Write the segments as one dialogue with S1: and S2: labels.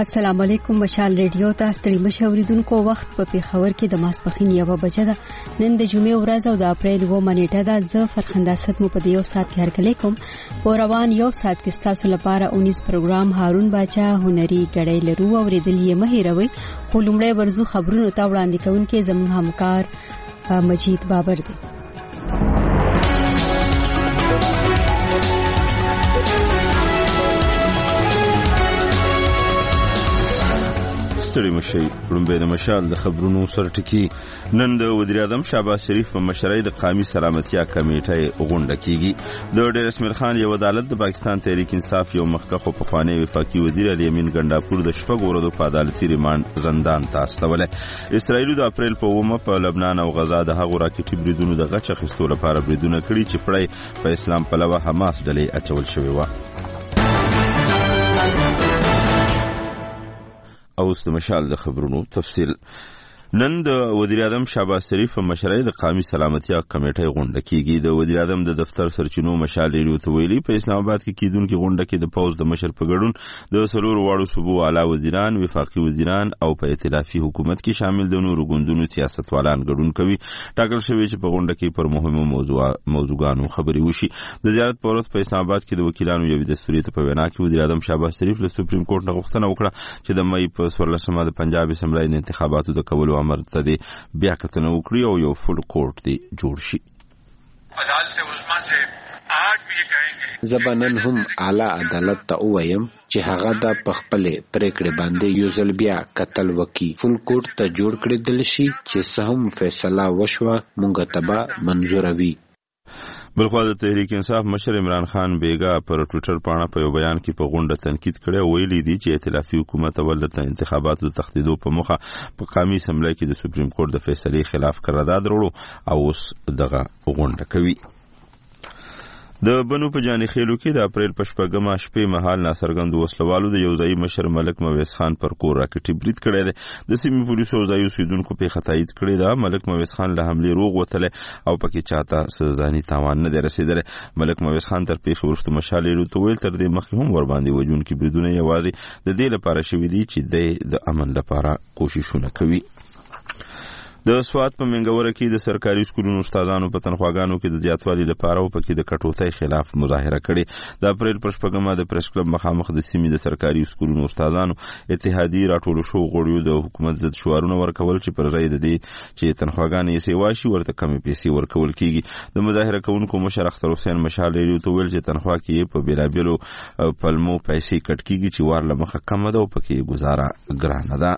S1: السلام علیکم. مشال ریډیو ته ستړي مشوریدونکو وخت په پیښور کې د ماسپخین 1 بجه ده. نن د جمعې ورځ او د اپریل 2 نیټه ده. زه فرخنده ست مو په یو ساعت کې هرکلی کوم. په روان یو ساعت کې تاسو لپاره 19 پروګرام هارون باچا هنري غړې لرو او ریډل یې مهیروي. خو لومړی ورزو خبرونو ته وړاندې کوونکې زموږ همکار مجید بابر دی.
S2: ستړي مشي لومبه د مشال د خبرونو سره ټکی. نن د وزیر اعظم شهباز شریف په مشرۍ د قومي سلامتیا کمیټې غونډه کیږي. د ډیر اسماعیل خان یو عدالت د پاکستان تحریک انصاف یو مخکخ په خوانی وفاقي وزیر علي امین ګنداپور د شپږ ورځو په عدالتي ریماند زندان ته استوله. اسرائیل د اپریل په 1 په لبنان او غزا د هغو راکټي بریدونو د غچ اخیستو لپاره بریدونه کړي چې پړی په اسلام پلوه حماس ډلې اچول شوی و. اوس د مشال د خبرونو تفصیل. نن د وزیر اعظم شهباز شریف په مشرۍ د قومي سلامتیا کمیټې غونډه کیږي. د وزیر اعظم د دفتر سرچینو مشال ریډیو ته ویلي په اسلام آباد کې کیدونکې غونډه کې د پوز د مشر په ګډون د سلور واړو صوبو اعلی وزیران، وفاقي وزیران او په ائتلافي حکومت کې شامل د نورو ګوندونو سیاستوالان ګډون کوي. ټاکل شوی چې په غونډه کې پر مهمو موضوعاتو خبرې وشي. د زیارت په ورځ په اسلام آباد کې د وکیلانو یو دستوري ته په وینا کې وزیر اعظم شهباز شریف له سپریم کورټ نه غوښتنه وکړه چې د مې په 14مه د پنجاب اسمبلی د انتخاباتو د کولو امر ته بیا کتنه وکړي او یو فل کورټ دی جوړ شي.
S3: زبانن هم اعلی عدالت ته وایم چې هغه د پخپلې پریکړې باندې یو ځل بیا قتل وکي فل کورټ ته جوړ کړي دل شي چې سهم فیصله وشوه مونږ ته منظور وي.
S2: بلخوا د تحریک انصاف مشر عمران خان بیگا پر ټویټر باندې په یو بیان کې په غونډه تنقید کړی او ویلي دی چې ائتلافي حکومت ولته انتخاباتو د تخدیدو په مخه په قومي اسمبلی کې د سپریم کورټ د فیصلې خلاف قرارداد وروړو او اوس دغه غونډه کوي. د بنو په جاني خېلو کې د اپریل په 8مه شپې مهال ناصرګند وسلوالو د یوځای مشر ملک مویس خان پر کور راکټي برید کړی دی. د سیمې پولیسو او ځایي اوسیدونکو په خطایت کړی دا. ملک مویس خان له حملې روغ وتلی او پکې چاته ځاني تاوان نه دی رسېدلی. ملک مویس خان تر پیښې وروسته مشال ریډیو ته ویل تر دې مخکې هم ورباندې وژونکي بریدونه یوازې د دې لپاره شوي دي چې دی د امن لپاره کوششونه کوي. د سوات په منګوره کې د سرکاري سکولونو استادانو په تنخواګانو کې د زیاتوالي لپاره او پکې د کټوتۍ خلاف مظاهره کړې. د اپریل پر 8مه د پریس کلب مخامخ د سیمې د سرکاري سکولونو استادانو اتحادیې راټولو شو غوړیو د حکومت ضد شعارونه ورکول چې پر ځای د دې چې تنخواګانې یې سیوا شي ورته کمې پیسې ورکول کیږي. د مظاهره کوونکو مشر اختر حسین مشال ریډیو ته ویل چې تنخوا کې په بیلابیلو پلمو پیسې کټ کیږي چې وار له مخه کم ده او پکې گزاره ګرانه ده.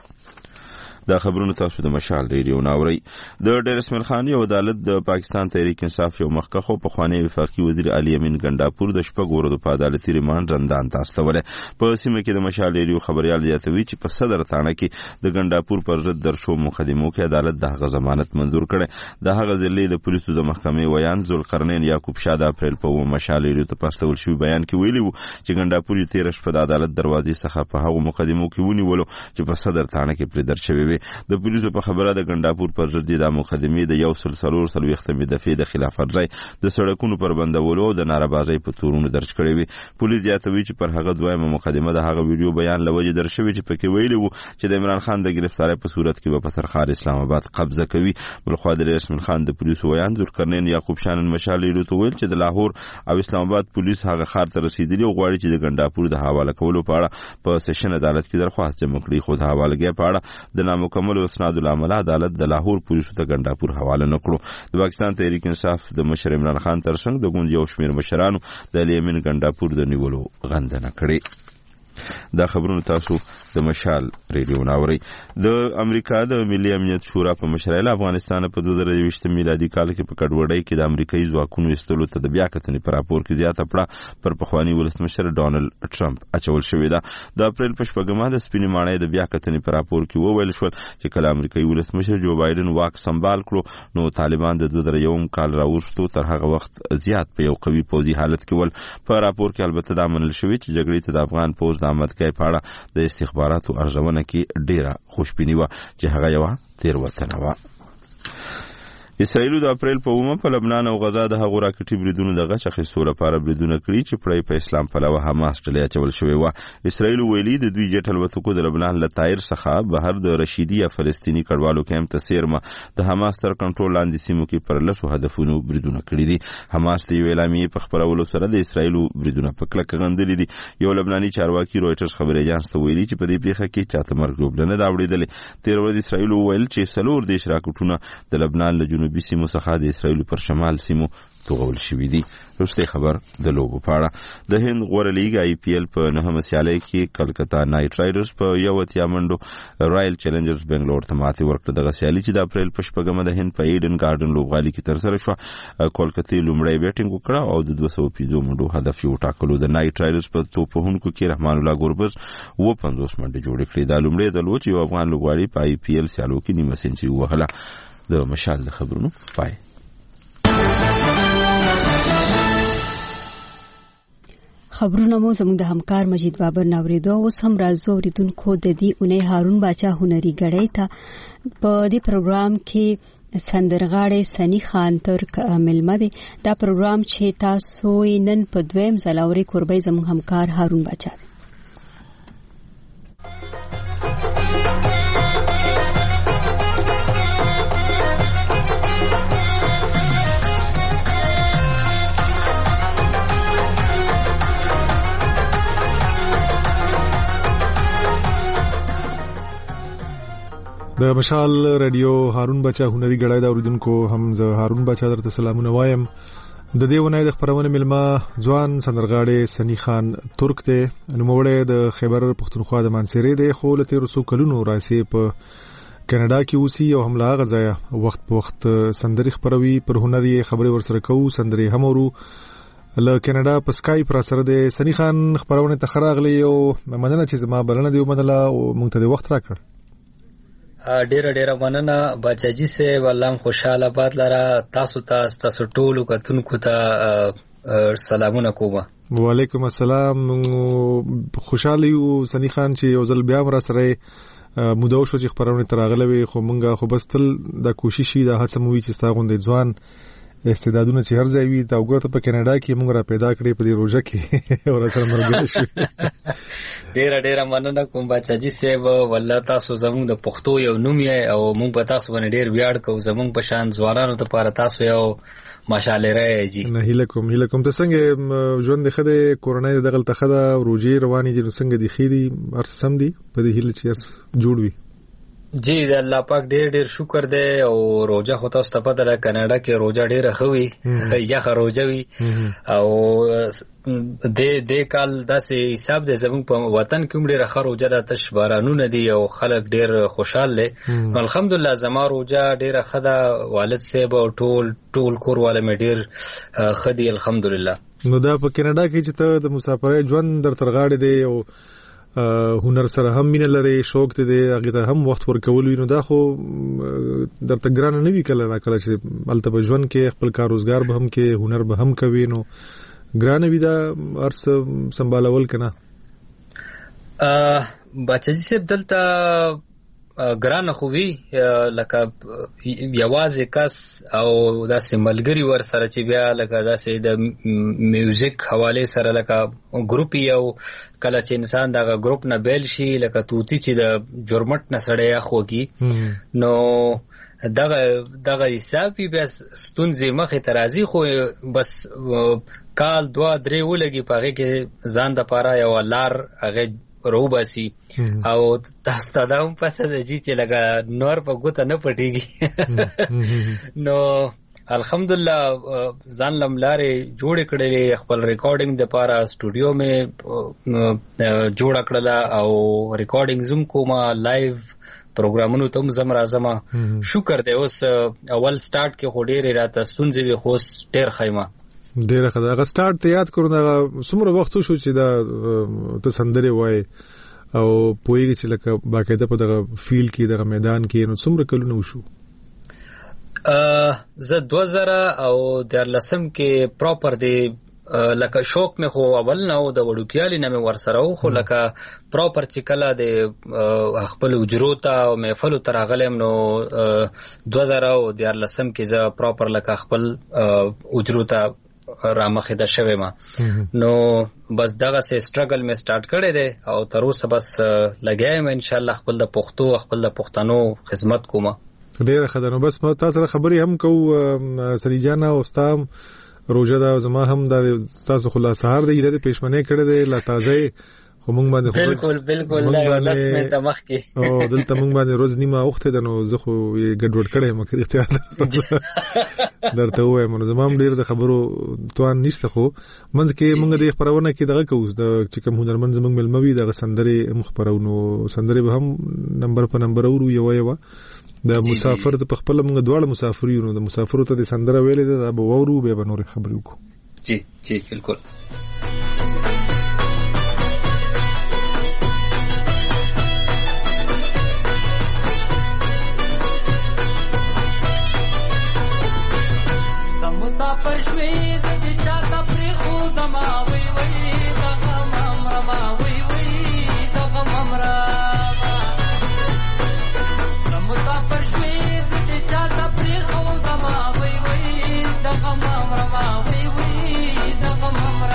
S2: دا خبرونه تاسو د مشال ریډیو ناوري. د ډیر اسماعیل خان یو عدالت د پاکستان تحریک انصاف یو مخکخ په خوانی وفاقي وزیر علي امین ګنداپور د شپږ ورځو په عدالتي ریماند زندان ته استوله. په سیمه کې د مشال ریډیو خبريال زیاتوي چې په صدر تانه کې د ګنداپور پر ضد درشو مقدمو کې عدالت د هغه ضمانت منظور کړي. د هغه ځلې د پولیسو د محکمې ویان ذوالقرنین یعقوب شاه د اپریل په مشال ریډیو ته پاستول شوی بیان کې ویلي وو چې ګنداپور یې 13 شپه د عدالت دروازې څخه په هغه مقدمو کې ونیولو چې په صدر تانه کې پر درشوي. د پولیسو په خبره د ګنداپور پر ضد د مقدمې د 143 دفعې د خلاف ورزي د سړکونو پر بندولو او د ناربازۍ په تورونو درج کړی وي. پولیس زیاتوي چې پر هغه دویمه مقدمه د هغه ویډیو بیان لوجه درج شوی چې پکې ویلي وو چې د عمران خان د گرفتاری په صورت کې په سرخار اسلام آباد قبضه کوي. بلخوا د اسماعیل خان د پولیسو ویان ذوالقرنین یعقوب شانن مشال ریډیو ته ویل چې د لاهور او اسلام آباد پولیس هغه خار ته رسیدلی او غواړي چې د ګنداپور د حواله کولو په اړه په سیشن عدالت کې درخواست جمع کړي. خو د حوالګي په اړه د نامکمل اسناد العمل عدالت د لاهور پولیسو ته ګنداپور حواله نکړو. د پاکستان تحریک انصاف د مشر عمران خان ترڅنګ د ګوند یو شمېر مشرانو د علي امین ګنداپور د نیولو غندنه کړې. دا خبرونه تاسو د مشال ریډیو ناوري. د امریکا د ملي امنیت شورا په مشرۍ له افغانستان په 2020 میلادي کال کې په کډوډۍ کې د امریکایي ځواکونو استلو ته د بیا کتنې پر راپور کې زیاته پړه پر پخوانی ولسمشر ډانلډ ټرمپ اچول شوې ده. د اپریل په 8مه د سپینې ماڼۍ د بیا کتنې پر راپور کې وویل شو چې کله امریکایي ولسمشر جو بایدن واک سمبال کړو نو طالبان د 2001 کال راوستو تر هغه وخت زیات په یو قوي پوځي حالت کې ول. په راپور کې البته دا منل شوی چې جګړې ته د افغان پوځ د آمدګۍ په اړه د استخباراتو ارزونه کې ډیره خوشبیني وه چې هغه یو تیروتنه وه. اسرائیل د اپریل په 1 په لبنان او غزا د هغو راکټي بریدونو د غچ اخیستو لپاره بریدونه کړي چې پړی په اسلام پلوه حماس ډلې اچول شوې و. اسرائیل ویلي د دوی جټ الوتکو د لبنان له تایر څخه بهر د رشیدي یا فلسطینی کډوالو کیمپ ته سیرمه د حماس تر کنټرول لاندې سیمو کې پر لسو هدفونو بریدونه کړي دي. حماس د یو اعلامیې په خبرولو سره د اسرائیل بریدونه په کلکه غندلي دي. یو لبناني چارواکي رويټرز خبري اژانس ته ویلي چې په دې پیښه کې چاته مرګ جوړ نه دا وړیدل. تیر ورځ اسرائیل ویل چې سلور دیش راکټونه د لبنان له جنوبي سیمو څخه د اسرائیل پر شمال سیمو توغول شوې دي. وروسته خبر د لوبو پاړه د هند غوړه لیګ آی پی ایل په 9 سیالۍ کې کلکتا نایټ رایډرز په 1 منډو رایل چیلنجرز بنگلور ته ماتې ورکړه. دغه سیالي چې د اپریل په شپږمه د هند په ایډن ګارډن لوبغالي کې ترسره شوه کولکتا لومړی بیټینګ وکړه او د 250 منډو هدف یې وټاکلو. د نایټ رایډرز په توپوهونکو کې رحمان الله ګوربز 50 منډې جوړې کړې. دا لومړی د لوچ یو افغان لوبغاړي په آی پی ایل سیالو کې نیمه سنچري وهله. د مشال د خبرونو پای.
S1: خبرونه مو زموږ د همکار مجید بابر ناوریدو. اوس هم راځو اوریدونکو د دې اونۍ هارون باچا هنري غړی ته په دې پروګرام کې سندرغاړي سنی خان ترک ملمه دی. دا پروګرام چې تاسو نن په دویم ځل اوري قربای زموږ همکار هارون باچا دی.
S4: د مشال رادیو هارون بچا هنري غړای دا اوریدونکو هم زه هارون بچا درته سلامونه وایم. د دې ونې د خبرونه ملما ځوان سندرغاړي سنی خان ترک ته نوموړی د خیبر پختونخوا د مانسيري دی خو له 13 کلونو راځي په کینیډا کې اوسي او هم لا غزایا وخت په وخت سندري خبروي پر هنري خبري ورسره کوو سندري همورو له کینیډا په سکایپ را سره د سنی خان خبرونه تخراغلی او مننه چې زما بلنه دی ومنله او موږ ته د وخت راکړ.
S5: ډیره مننه بچاجي سه والله خوشاله باد لره تاسو ټولو کتونکو ته سلامونه کوم.
S4: وعلیکم السلام. خوشاله یو سنی خان چې یو ځل بیا را سره مودو شو چې خبرونه تراغله وي خو مونږه خو بس تل د کوشش د هڅه مو وی چې ستا غوندې ځوان استعدادونه چې هر ځای وي دا وګورته په کینیډا کې موږ را پیدا کړې په دې روزه کې او سره مرګ شي.
S5: ډیره مننه کوم بچاجي صاحب والله تاسو زموږ د پښتو یو نوم یې او موږ په تاسو باندې ډیر ویاړ کوو زموږ په شان ځوانانو ته لپاره تاسو یو ماشاءالله راځي.
S4: نه هیله کوم ته څنګه ژوند خده کورونای دغه تخده روزي رواني دي څنګه دي خېدي ارسم دي په دې هیله چې جوړ وي.
S5: جی د الله پاک ډیر شکر دی او روزه خو تاسو ته پته ده کاناډا کې روزه ډیره خوي یا روزه وي او د کال داسې حساب دی زموږ په وطن کې ډیره خروجه د تش بارانونه دي او خلک ډیر خوشاله دي. الحمدلله زما روزه ډیره خدا والد صاحب او ټول کور والا مې ډیر خدي الحمدلله.
S4: نو دا په کاناډا کې چې ته د مسافرۍ ژوند در ترغاړې دی او هنر سره هم مینه لري شوق ته دی هغه ته هم وخت ورکول وینو دا خو درته ګران نه وی کله چې الته په ژوند کې خپل کار روزګار به هم کې هنر به هم کوي نو ګران وی دا ارس سمبالول کنه.
S5: بچی صاحب دلته ګران خو وی لکه یوازې کس او داسې ملګری ور سره چې بیا لکه داسې د میوزیک حواله سره لکه ګروپ یو کله چې انسان دغه ګروپ نه بیل شي لکه توتی چې د جرمټ نه سړی اخوږي نو دغه حساب بیا ستونزې مخې ترازی خو بس کال 2-3 ولګي پاره کې ځان د پاره یو لار هغه روباسي او تاسو ته دا هم پته ده چې لګا نور په ګوته نه پټيږي نو الحمدلله ځان لملارې جوړ کړلې خپل ریکارډینګ د پاره سټوډیو مې جوړ کړل او ریکارډینګ زوم کومه لایو پروګرامونو ته زم راځم شکر دی. اوس اول سٹارټ کې هډېر راته ستونزې وي خو ډېر خیمه
S4: ډېر خدای غا سٹارټ ته یاد کړو دا څومره وخت شو چې دا ته سندري وای او پویږي چې لکه باقاعده په دغه فیل کې دغه میدان کې نو څومره کلونه وشو؟
S5: زه 2000 او 13 کې پراپر دی لکه شوق مې خو اول نه او د وړوکیالي نه مې ورسره خو لکه پراپر چې کله د خپل اجرو ته او محفل تر غلم نو 2014 کې زه پراپر لکه خپل اجرو ته رامخې د شوه ما نو بس دغه سه سټرګل مې سٹارټ کړی دی او تر اوسه بس لګایم ان شاء الله خپل د پښتو خپل د پښتنو خدمت کوم.
S4: ډیره خدانو بس تاسو سره خبرې هم کو سری جان او استام روزه دا زما هم د تاسو خلاص سهار دی د پېشمنه کړی دی لا تازه خو مونږ باندې
S5: بالکل دا 10 منټه مخکې
S4: او دلته مونږ باندې روز نیمه وخت ده نو زه خو یې ګډوډ کړم مکه اختیار درته وایم نو زما هم ډیر د خبرو توان نشته خو منځ کې مونږ د خبرونه کې دغه کوو د چې کوم هنرمند زمونږ ملموي د سندري مخبرونو سندري به هم نمبر په نمبر ورو یو د مسافر ته خپل موږ دواړه مسافر یو نو د مسافرو ته د سندره ویلې ده به ورو به نور خبرې وکړو.
S5: جی بالکل.
S6: د مسافر شوي د چاته پرې خو د ما وی وی د غم امر ما وی وی د غم امر مسافر شوي د چاته پرې خو د ما وی وی د غم امر ما وی وی د غم امر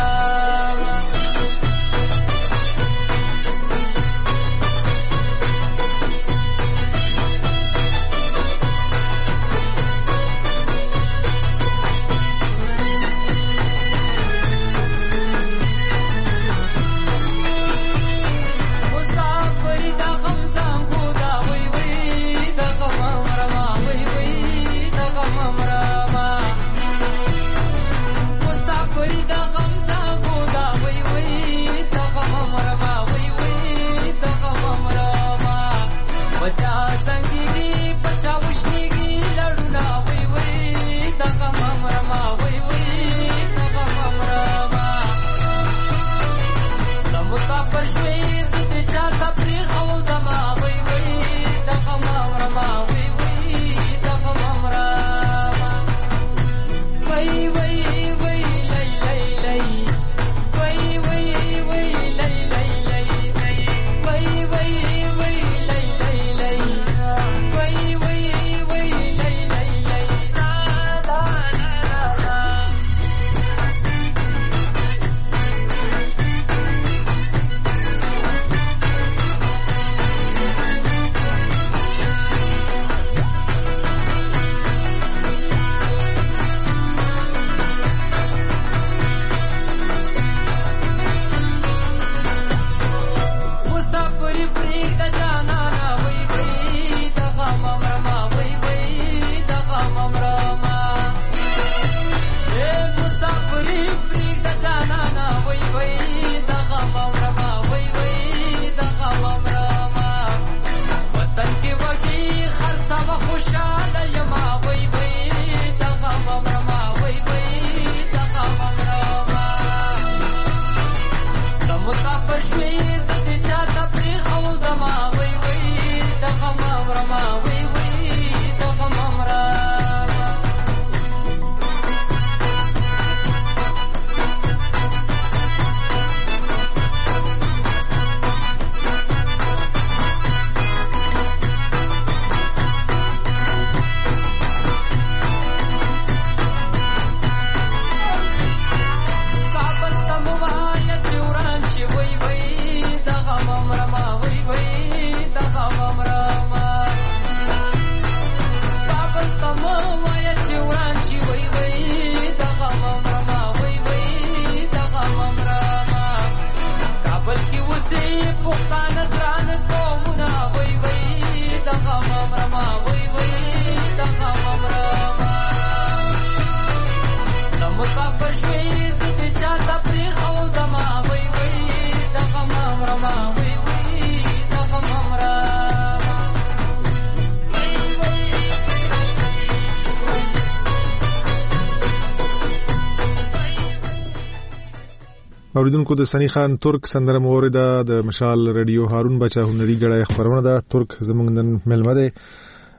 S4: اوریدونکو د سنی خان ترک سندره مورده د مشال رادیو هارون بچا هنري غړای خبرونه ده. ترک زمونږ نن ملمه ده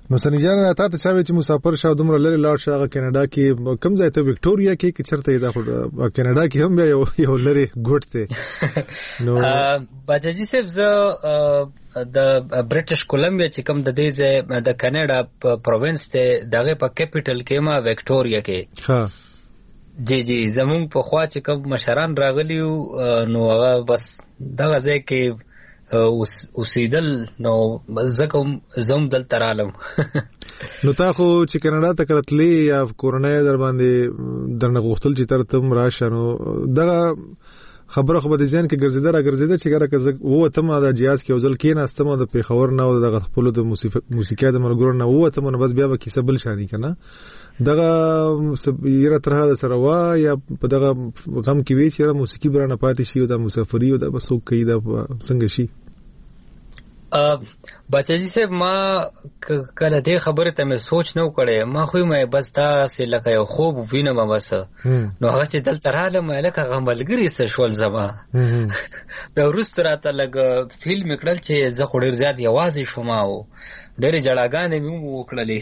S4: نو سنی جان تا ته چا چې مسافر شاو دومره لري لاړ شاغه کینیډا کې کم ځای ته وکټوريا کې چرته دا کینیډا کې هم یو لري ګوټ ته نو
S5: باجی صاحب زه د برټش کولمبیا چې کوم د دې ځای د کینیډا پروینس ته دغه په کیپټل کې ما وکټوريا کې
S2: ها
S5: جی زمون په خوا چې کوم مشران راغلی نو هغه بس دغه ځای کې اوسیدل نو زم دل ترالم
S4: نو تا خو چې کینیډا ته کړتلی یا کورونه در باندې درنه غوښتل چې تر تم راشه نو دغه خبره خو به ځین کې ګرځیده چې ګره که وو ته ما د جیاز کې وزل کې ناستم د پیښور نه او د خپل د موسیقي د مرګور نه وو ته نو بس بیا به کیسه بل شانی کنه دغه یره ترها د سره وا یا په دغه غم کې وی چې موسیقي برانه پاتې شي او د مسافری او د بسو کې د څنګه شي
S5: بچی صاحب ما کله دې خبره ته مې سوچ نه وکړې ما خو مې بس دا سې لکه یو خوب وینم بس نو هغه چې دلته رااله مې لکه غملګری سره شول زما به ورست راته لګ فیلم کړل چې زه خو ډیر زیات یوازې شوم او ډېر جړاګانې مې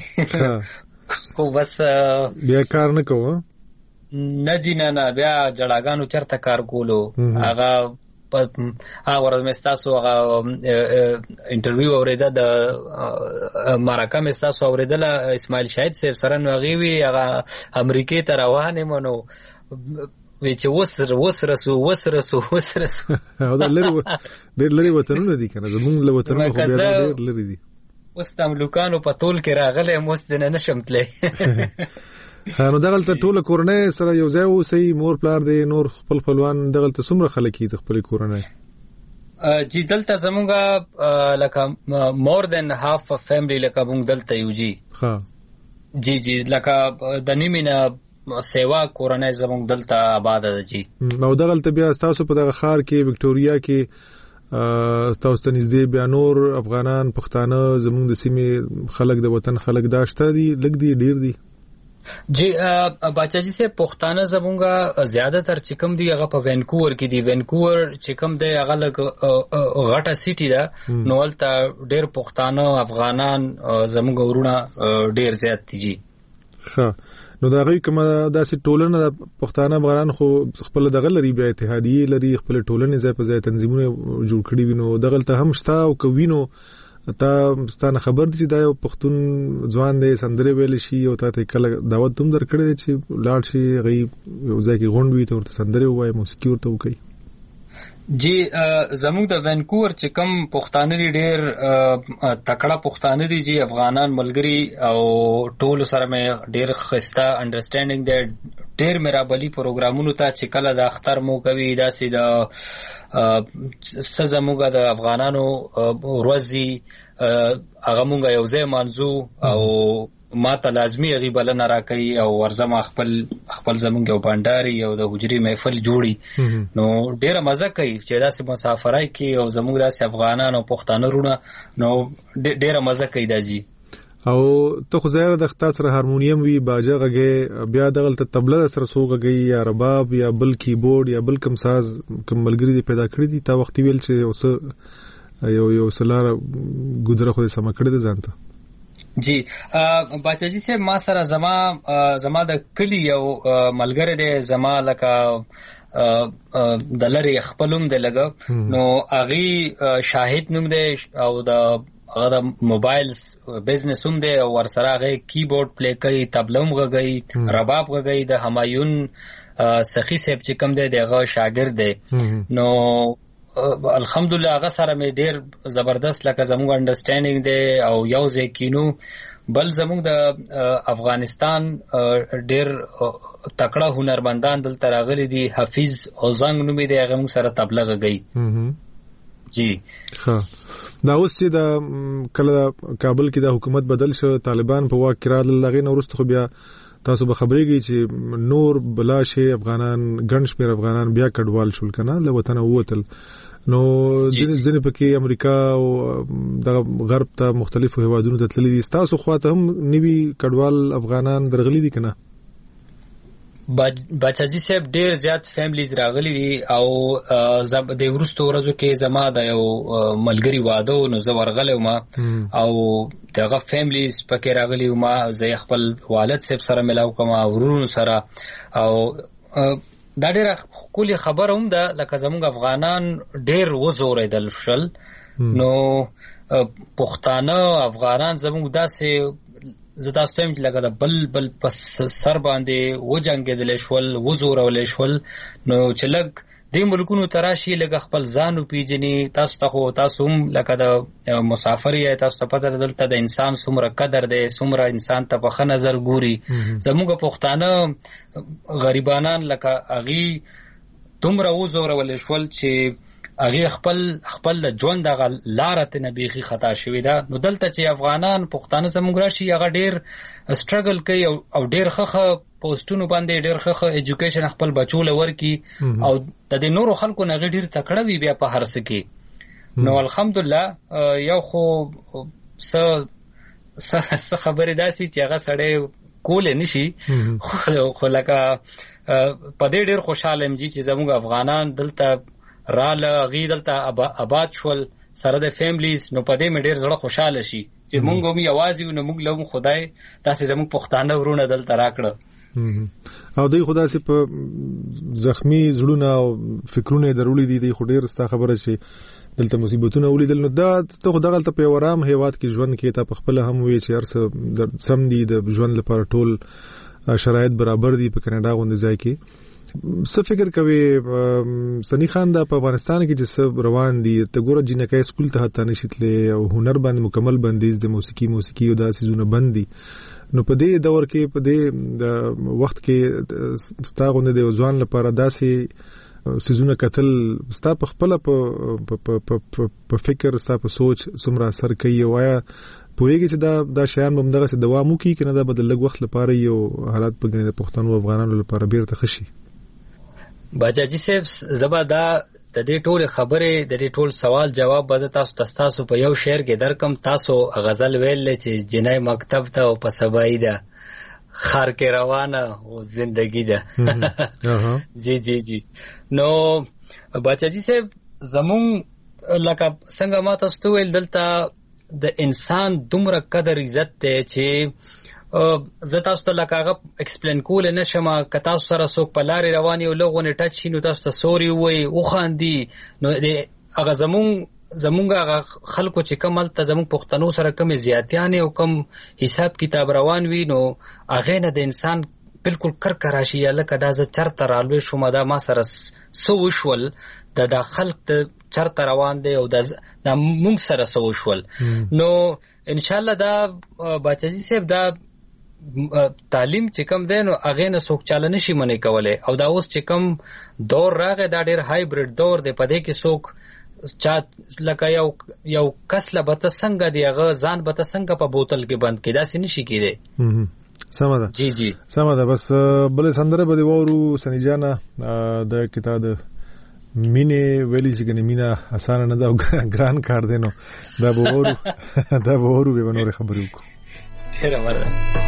S5: وکړلې خو بس
S4: بیا کار نه کوه
S5: نه جی نه بیا جړاګانو چرته کار کولو هغه ورځ مې ستاسو انټرویو اوریده د مارکه مې ستاسو اوریدله اسماعیل شاهد صاحب سره نو هغې وي هغه امریکې ته روان یم نو وی چې وس رسو
S4: دا ډېر لرې وطنونه دي که نه زمونږ له وطنونو خو بیا ډېر لرې دي
S5: اوس د املوکانو په تول کې راغلی یم اوس دنه نشم تلی
S4: نو دغلته ټوله کورنۍ سره یو ځای اوسئ مور پلار دی نور خپل خپلوان دغلته څومره خلک دي خپل کورنۍ
S5: جی دلته زمونږه لکه مور دین هاف فیملی لکه مونږ دلته یو جی
S4: ها
S5: جی لکه د نیمه سیوا کورنۍ زمونږ دلته آباد ده جی
S4: نو دغلته بیا تاسو په دغه ښار کې وکټوريا کې تاسو ته نږدې بیا نور افغانان پښتانه زمونږ د سیمې خلک د وطن خلک دا شته دي لږ دي ډیر دي
S5: جی باچاجي سے پښتانه زمونږه زیاده تر چې کوم دی هغه په وینکوور کې دی وینکوور چې کوم دی هغه غټه سیټي ده نو ولته ډیر پښتانه افغانان زمونږ ورونه ډیر زیات دي
S4: ها نو دا غي کومه داسې ټولنه د پښتانه افغانان خو خپل دغه لري بیا اتحادیه لري خپل ټولنې ځای په ځای تنظیمونه جوړ کړي وینو دغلته هم شتا او کوینو تا ستانه خبر دي چې دا یو پښتون ځوان دی سندره ویل شي او ته کله دعوت تم درکړې چې لاړ شي غي یو ځای کې غونډ وي ته ورته سندره وایي موسیقي ورته وکړي
S5: جی زموږ د وینکوور چې کوم پښتانه دي ډېر تکړه پښتانه دي جی افغانان ملګری او ټول سره مې ډېر خسته انډرستانډینګ دی ډېر میرا بلی پروګرامونو ته چې کله د اختر مو کوي داسې د زموږ د افغانانو ورځي هغه مونږ یو ځای مانځو او ما ته لازمي غیبلنه راکړي او ورزم خپل زمونږ یو بانډاري او د حجري محفل جوړي نو ډیره مزه کوي چې داسې مسافرای کې او زمونږ داسې افغانان او پښتانه رونه نو ډیره مزه کوي دا جی
S4: او ته خو زیاده د خاص سره هارمونیم وی باجه غږی بیا دغلته طبله سره سوغږی یا رباب یا بل کیبورډ یا بل کوم ساز کوم ملګری دی پیدا کړی دي تا وخت ویل چې یو سلاره ګودره خو سم کړی د ځانته
S5: جی باچاجي سے ما سره زما د کلی یو ملګری دی زما لکه د لری خپلوم دی لګه نو اغي شاهد نوم دی او د هغه موبایلز بزنس هم دی او ورسره هغه کیبورډ پلی کوي تبلم غږی رباب غږی د همایون سخی صاحب چې کوم دی دغه شاګرد دی نو الحمدلله هغه سره مې ډیر زبردست لکه زموږ انډرستانډینګ دی او یو ځای کینو بل زموږ د افغانستان ډیر تکړه هنرمندان دلته راغلي دي حفیظ اوزنګ نومې دی هغه موږ سره تبله غږی جی
S4: ها دا اوس چې د کله کابل کې د حکومت بدل شو طالبان په واک کې راغلل لغې نو ورسته خو بیا تاسو به خبرېږئ چې نور بلا شي افغانان ګڼ شمېر افغانان بیا کډوال شول کنه له وطن ووتل نو ځینې پکې امریکا او د غرب ته مختلفو هیوادونو ته تللي دي تاسو خواته هم نوي کډوال افغانان درغلي دي کنه
S5: بچاجي صاحب ډیر زیات فیملیز راغلي دي او د ورستو ورځو کې زما د یو ملګری واده نو زه ورغلی ما او دغه فیملیز پکې راغلي ما زه خپل والد صاحب سره ملاو کوم ورونو سره او دا ډیره خولي خبره هم ده لکه زموږ افغانان ډیر وزوریدل شل نو پښتانه افغانان زموږ داسې زه تاسو ته لکه د بل پس سر باندې وجنګېدل شول وزورول شول نو چې لګ د ملکونو تراشي لګ خپل ځان پیژني تاسو هم لکه د مسافر یا تاسو ته پته دلته د انسان څومره قدر دی څومره انسان ته په ښه نظر ګوري زموږ پښتانه غریبانان لکه اغي دومره وزورول شول چې اغه خپل ژوند د لارته نبيخي خطا شوی دا نو دلته چې افغانان پښتانه زموږ راشي هغه ډیر سټرګل کوي او ډیر خخه پوسټونو باندې ډیر خخه اډوکیشن خپل بچول ورکی او د نورو خلکو نه ډیر تکړه وی بیا په هر څه کې نو الحمدلله یو خو څه خبره داسي چې هغه سړی کول نشي خو لکه په دې ډیر خوشاله ام چې زموږ افغانان دلته راله غي دلته آباد شول سره د فیملیز نو په دې مې ډیر زړه خوشاله شي چې مونږ هم یوازې نو مونږ له خدای تاسو زموږ پښتانه ورونه دلته راکړه
S4: او دوی خدای سي په زخمی زړونه او فکرونه درولې دي خو ډیر ستا خبره شي دلته مصیبتونه ولیدل نو دا ته خدای غلطه په ورام هیواد کې ژوند کې ته په خپل هم وی چې ارسه سم دي د ژوند لپاره ټول شرایط برابر دي په کاناډا غونډه ځای کې څه فکر کوي سنی خان دا په افغانستان کې چې روان دي ته ګوره جنکای سکول ته حتی نشیتلې او هنر باندې مکمل بندیز د موسیقي او د سيزونه بندي نو په دې دور کې په دې وخت کې ستاغونه د ځوان لپاره داسې سيزونه قتل ستا په خپل په فکر ستا په سوچ سمرا اثر کوي وایا پوهیږي چې دا شیان به دغه څه دوام وکړي کنه دا بدل لږ وخت لپاره یو حالات په ګنې د پښتنو افغانانو لپاره بیرته خشي
S5: باجاجي صاحب زبا دا د دې ټول خبره د دې ټول سوال جواب به تاسو په یو شعر کې درکم تاسو غزل ویل چې جنای مکتب ته او په سبای ده خار کې روانه او زندگی ده جی جی جی نو باجاجي صاحب زمون لکه څنګه ما تاسو ته ویل دلته د انسان دومره قدر عزت ته چې زه تاسو ته لکه ایکسپلین کول نه شم که تاسو سره څوک په لارې رواني او لغونه ټچ شي نو تاسو ته سوري وای او خاندي نو هغه زمونږ هغه خلکو چې کمل ته زمونږ پښتنو سره کم زیاتیان او کم حساب کتاب روان وي نو هغه نه د انسان بالکل کرکراشي لکه دا ز چرته رالوي شوم دا ما سره سو وشول د خلک ته چرته روان دی او د مونږ سره سو وشول نو ان شاء الله دا باچاجي صاحب دا تعلیم چې کم دی نو هغه نه څوک چاله نشي منې کولای او دا اوس چې کم دور راغی دا ډېر هایبرډ دور دی په دې کې څوک چا لکه یو کس له بته څنګه دی هغه ځان بته څنګه په بوتل کې بند کې دا سې نشي کېده
S4: سمه ده
S5: جی جی
S4: سمه ده بس بل سندره به وورو سنجانا د کتاب مینه ویلی چې کنه مینا اسانه نه دا ګران کار دی نو دا به وورو به نور خبرې وکړو
S5: ډیره مننه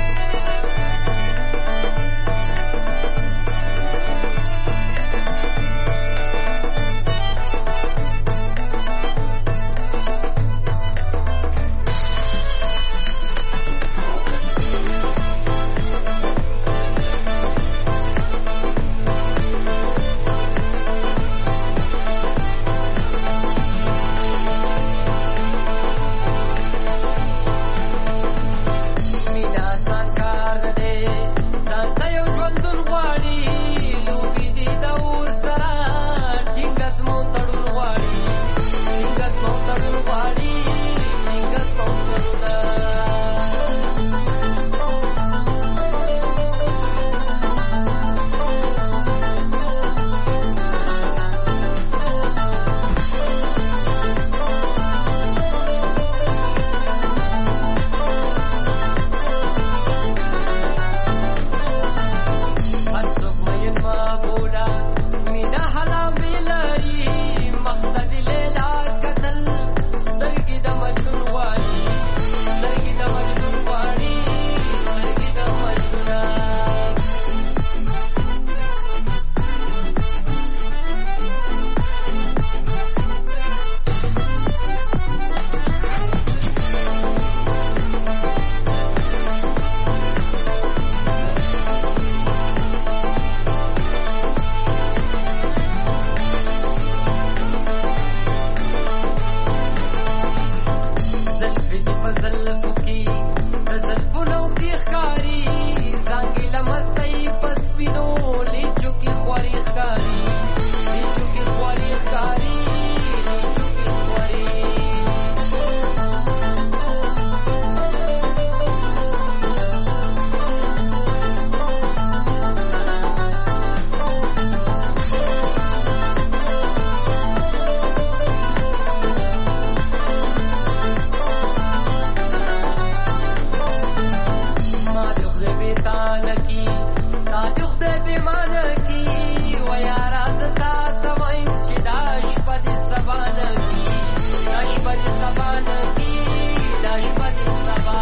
S6: روانگی دا شپه دې سبا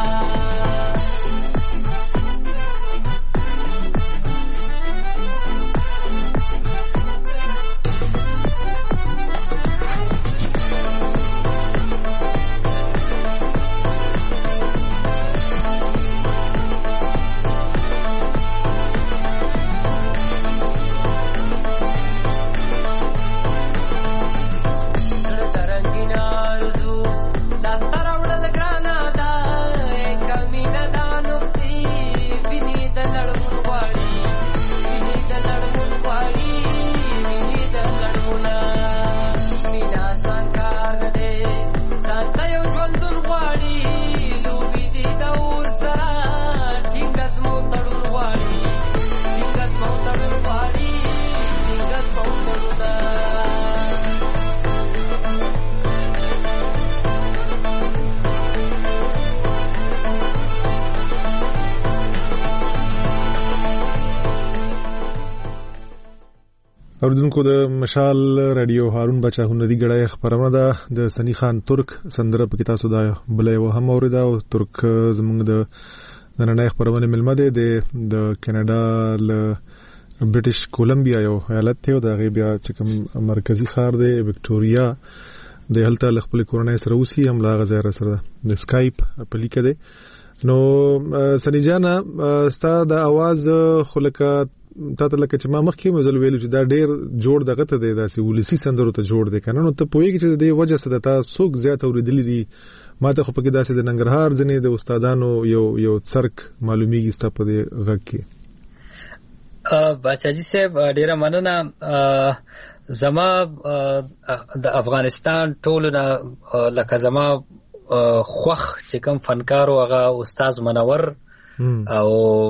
S4: اوریدونکو د مشال رادیو هارون بچا هنري غړای خبرونه ده د سنی خان ترک سندره په تاسو دا بلې و هم اوریدا او ترک زموږ د نننۍ خبرونه ملمه ده د کاناډا ل برټش کولمبیا یو ایالت ته د غیبیا چې کوم مرکزی ښار دی وکټوريا د هلته خپل کورنۍ سره اوسي هم لا غزا سره د سکایپ په لیکه ده نو سنی جانا ستا د आवाज خلکات تاسو لکه چې ما مخکې مزل ویلو چې دا ډېر جوړ دغه ته دی داسې ولسی سندرو ته جوړ دی کنه نو ته پوهیږي چې د وجه سره تاسو څوک زیات اوریدلی دي ما ته خو پکې داسې د ننګرهار ځنې د استادانو یو څرک معلومیږي ستا په دې غږ کې
S5: بچاجي صاحب ډیره مننه زما د افغانستان ټولونه لکه زما خوخ چې کوم فنکارو هغه استاد منور او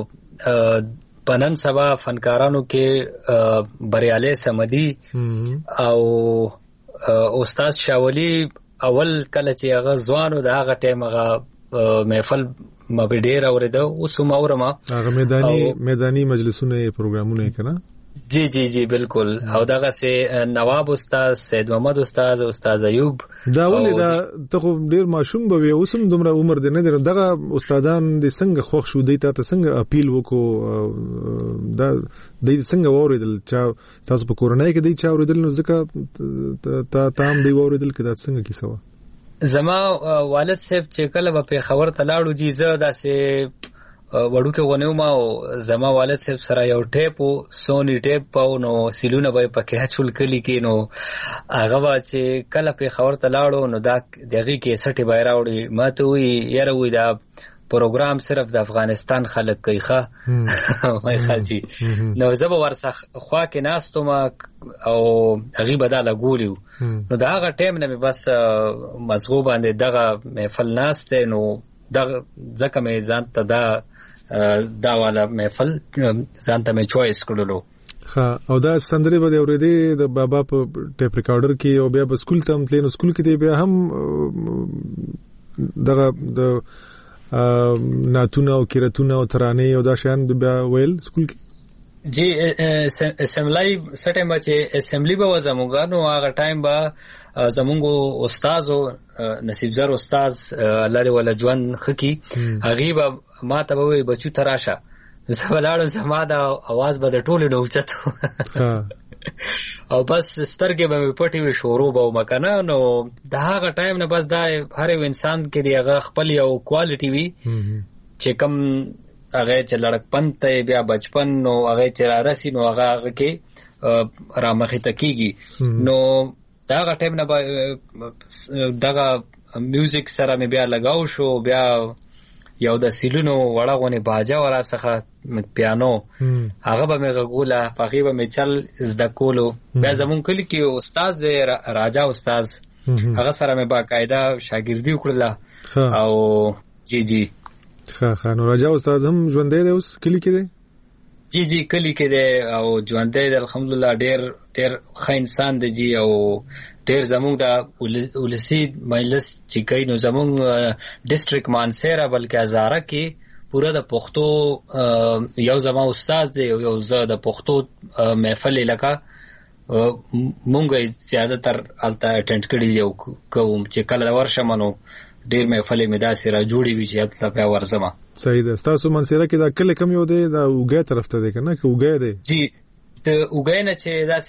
S5: پنن سبا فنکارانو کې بریاله سمدي او استاد شاولی اول کله چې هغه ځوانو د هغه ټیم هغه محفل مبډیر اوریدو اوس هم اورما
S4: هغه میدانی مجلسونه پروګرامونه کړه
S5: جی جی جی بالکل او دغه سه نواب استاد سید محمد استاد ایوب
S4: دا ولې دا ته ډیر ماشوم به اوسم دومره عمر دی نه دی دغه استادان د څنګه خوښ شو دی ته څنګه اپیل وکړو دا د څنګه وریدل چې تاسو په کورنۍ کې دی چې وریدل نو ځکه تام دی وریدل کې دا څنګه کیسه
S5: زما والد صاحب چې کله په خبر تلاړو جی زه داسې وړوکه ونیو ما او زما والد صاحب سره یو ټیپ او سونی ټیپ پاو نو سیلونه به پکې اچول کلی کې نو هغه چې کله په خبر تلاړو نو دا دغه کې 60 بای راوړي ماته وی یاره وی دا پروګرام صرف د افغانستان خلک کوي ښه وای خاصي نو زه به ورسخ خوا کې ناستم او هغه بداله ګولیو نو دا هغه ټیم نه بس مزغو باندې دغه محفل ناشته نو دغه ځکه مې ځان ته دا والا محفل ځان ته مې چويس کړلو
S4: ها او دا سندري به اورېدې د بابا په ټیپ ریکارډر کې او بیا په سکول ته تلین سکول کې بیا هم دغه د ناتونه او کیرتونه او ترانه او دا شان بیا ویل سکول کې
S5: جی اسمبلی سټه مچ اسمبلی به زموږ نو هغه ټایم به زمونږ استاد نصیب زر استاد الله دې ول ژوند خکی هغه ما ته وای بچو تراشه زبلاړو زما د आवाज به د ټولو نو چتو او بس سترګې به پټي وي شروع به مکنه نو دا هغه ټایم نه بس دا هر یو انسان کې دی هغه خپل یو کوالټي وي چې کم هغه چې لړکپن ته بیا بچپن نو هغه چې را رسی نو هغه کې را مخې تکیږي نو دا هغه ټایم نه دغه میوزیک سره مې بیا لگاو شو بیا یو د سیلونو وړاغونه باجا ورا څخه پیانو هغه به مې غوله پخې به مې چل زده کولو بیا زمون کلی کې استاد دی راجا استاد هغه سره مې باقاعده شاګردي وکړه او جی جی
S4: ښه نو راجا استاد هم ژوندې دی اوس کلی کې دی
S5: جی جی کلی کې دی او ژوندې دی الحمدلله ډېر ښه انسان دی جی او ډېر زموږ د ولسی مجلس چې کوي نو زموږ ډیسټریکټ مانسیرا بلکې هزاره کې پورا د پښتو یو زما استاد دی یو زه د پښتو محفل لکه مونږ زیاده تر الته اټینډ کړی یو کوم چې کله ورشم نو ډیر محفلې مې داسې را جوړې وي چې الته بیا ورځم.
S4: صحیح ده. تاسو منصیره کې دا کله کم یو دی دا وګای طرف ته دی کنه که وګای دی؟
S5: جی د وګای نه چې داسې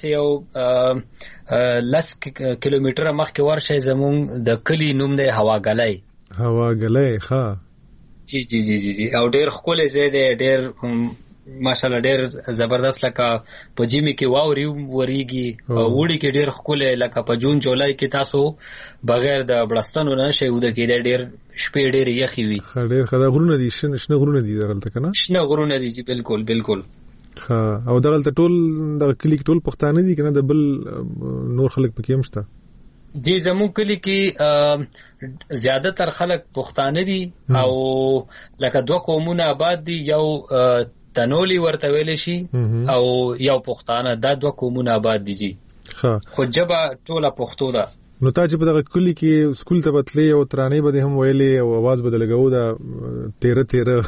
S5: یو 10 کیلومتره مخکې ورشي زمونږ د کلی نوم دی هواګلای.
S4: هواګلای ښه.
S5: جی جی جی جی او ډیر ښکلی ځای دی، ډیر ماشاءالله ډیر زبردست، لکه په جیمی کې واوري وریږي، وړي کې ډیر ښکلی، لکه په جون جولای کې تاسو بغیر د بړستنو نه شئ وده کېدای، ډیر شپې ډیر یخي وي.
S4: ډیر ښه غرونه دي، شنه غرونه دي دلته کنه؟ شنه
S5: غرونه دي جی بالکل بالکل.
S4: ها او دلته ټول د کلی ټول پښتانه دي کنه؟ د بل نور خلک پکې هم شته؟
S5: جی زموږ کلی کې زیاده تر خلک پښتانه دي او لکه دوه قومونه آباد دي، یو تنولی ورته ویل شي او یو پښتانه، دا دوه قومونه آباد دي جی. خو جبه ټوله پښتو ده.
S4: نو تا چې په دغه کلی کې سکول ته بتلې او ترانې به هم ویلې او आवाज به لګاو دا 13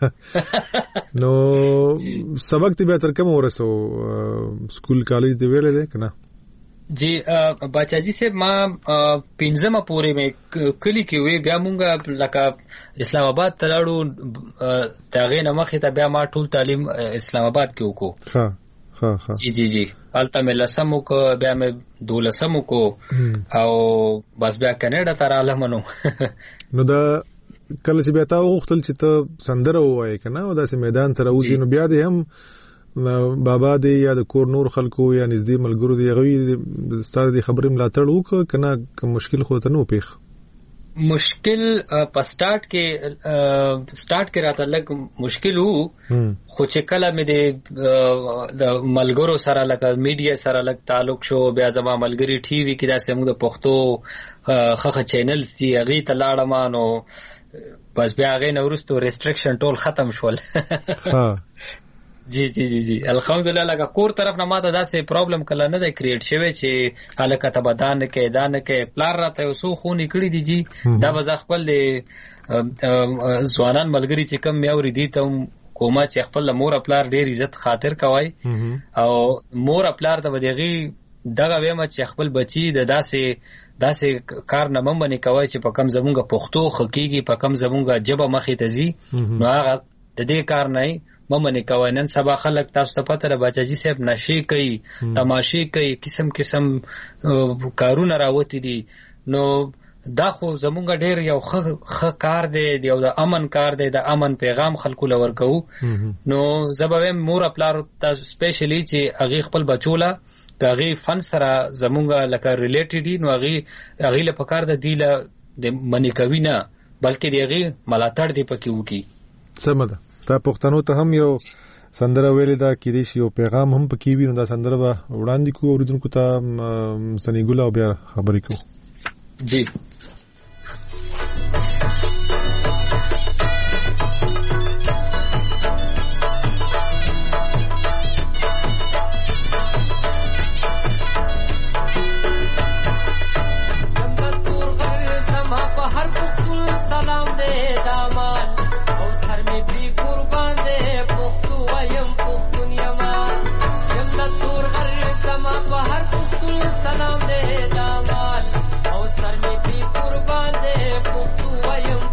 S4: نو سبق ته به تر کوم ورسو سکول کالج دی ویلې ده کنه؟
S5: جی بچاجي سے ما 15 پورې مې کلی کې وی، بیا مونږه لکه اسلام آباد تلاړو، تاغې نه مخې ته بیا ما ټول تعلیم اسلام آباد کې وکړو.
S4: ها ها ها
S5: جی جی جی الته مې لسم وکړو، بیا مې 12 وکړو او بس بیا کینیډا ته رالم.
S4: نو دا کله چې بیا تا وغوښتل چې ته سندره ووایې کنه او داسې میدان ته راوځې، نو بیا دې هم بابا دی یا د کور نور خلکو یا نږدې ملګرو دی هغوی ستاسو د خبرې ملاتړ وکړه کنه؟ کوم مشکل خو ته نو پیښ؟
S5: مشکل په سٹارټ کې راته لږ مشکل وو، خو چې کله مې د ملګرو سره لکه میډیا سره لږ تعلق شو، بیا زما ملګری ټي وي کې داسې موږ د پښتو خخه چینلز دي هغې ته لاړم، نو بس بیا هغې نه وروسته ریسټرکشن ټول ختم شول. جی جی جی جی الحمدلله. لکه کور طرف نه ماته داسې پرابلم کله نه دی کریټ شوی چې هلکه ته به دا نه کوې دا نه کوې. پلار راته یو څو خونې کړي دي جی، دا به زه خپل ځوانان ملګري چې کم مې اوري دي ته کومه چې خپل مور پلار ډېر عزت خاطر کوئ او مور پلار ته به د هغې دغه ویمه چې خپل بچي د داسې کار نه منې کوئ چې په کم زمونږ پښتو ښه کېږي، په کم زمونږ ژبه مخې ته ځي، نو هغه د دې کار نه ممنې کوي. نن سبا خلک تاسو ته پته ده بچاجي صاحب نشې کوي، تماشې کوي، قسم قسم کارونه راوتی دي، نو دا خو زمونږ ډېر یو ښه کار دی، یو د امن کار دی، د امن پیغام خلکو له ورکوو. نو زه به وایم مور پلار تاسو سپیشلی چې هغې خپل بچو له د هغې فن سره زمونږ لکه ریلیټډ دي، نو هغې له پکار ده دی له د منې کوي نه بلکې د هغې ملاتړ دی پکې وکړي.
S4: سمه ده. تا پښتنو ته هم یو سندره ویلې ده، کېدای شي یو پیغام هم پکې وي، نو دا سندره به وړاندې کړو اورېدونکو ته سنیګوله او بیا خبرې کوو.
S5: جی
S6: سلام دے دامان او سر میں بھی قربان دے پختو ویم